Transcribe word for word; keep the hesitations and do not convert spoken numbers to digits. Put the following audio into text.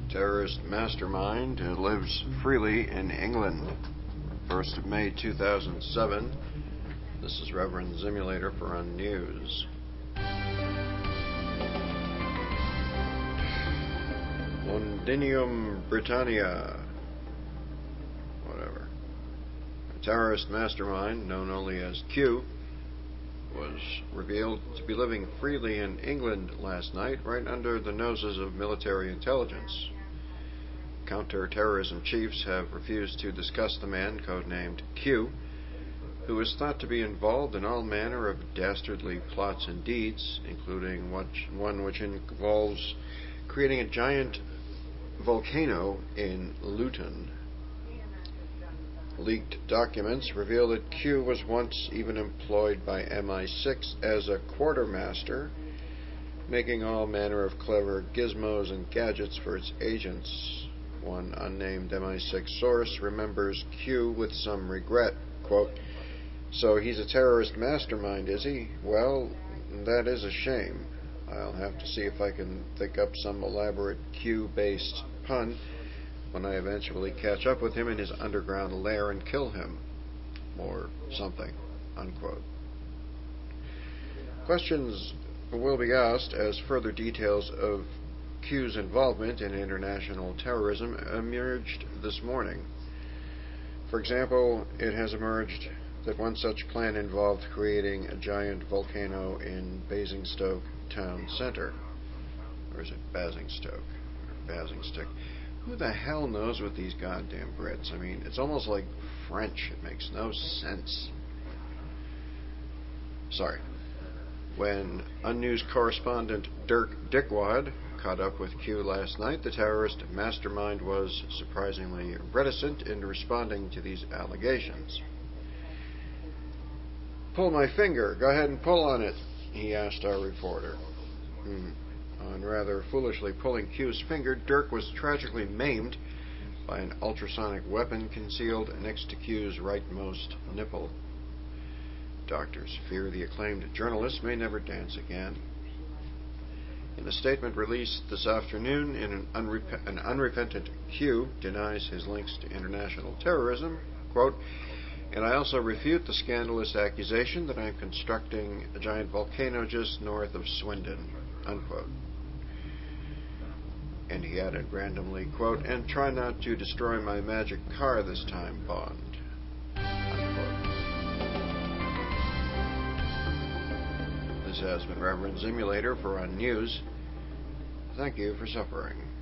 Terrorist mastermind who lives freely in England. first of May two thousand seven. This is Reverend Zimulator for Unnews. Londinium Britannia. Whatever. A terrorist mastermind, known only as Q, was revealed to be living freely in England last night, right under the noses of military intelligence. Counter-terrorism chiefs have refused to discuss the man, codenamed Q, who is thought to be involved in all manner of dastardly plots and deeds, including one which involves creating a giant volcano in Luton. Leaked documents reveal that Q was once even employed by M I six as a quartermaster, making all manner of clever gizmos and gadgets for its agents. One unnamed M I six source remembers Q with some regret. Quote, "So he's a terrorist mastermind, is he? Well, that is a shame. I'll have to see if I can think up some elaborate Q-based pun when I eventually catch up with him in his underground lair and kill him. Or something." Unquote. Questions will be asked as further details of Q's involvement in international terrorism emerged this morning. For example, it has emerged that one such plan involved creating a giant volcano in Basingstoke town centre. Or is it Basingstoke? Or Basingstoke? Who the hell knows what these goddamn Brits? I mean, it's almost like French. It makes no sense. Sorry. When Unnews correspondent Dirk Dickwad caught up with Q last night, the terrorist mastermind was surprisingly reticent in responding to these allegations. "Pull my finger. Go ahead and pull on it," he asked our reporter. Hmm. On rather foolishly pulling Q's finger, Dirk was tragically maimed by an ultrasonic weapon concealed next to Q's rightmost nipple. Doctors fear the acclaimed journalist may never dance again. In a statement released this afternoon, in an, unrep- an unrepentant Q denies his links to international terrorism. Quote, "And I also refute the scandalous accusation that I'm constructing a giant volcano just north of Swindon." Unquote. And he added randomly, quote, "And try not to destroy my magic car this time, Bond." Unquote. This has been Reverend Zimulator for Unnews. Thank you for suffering.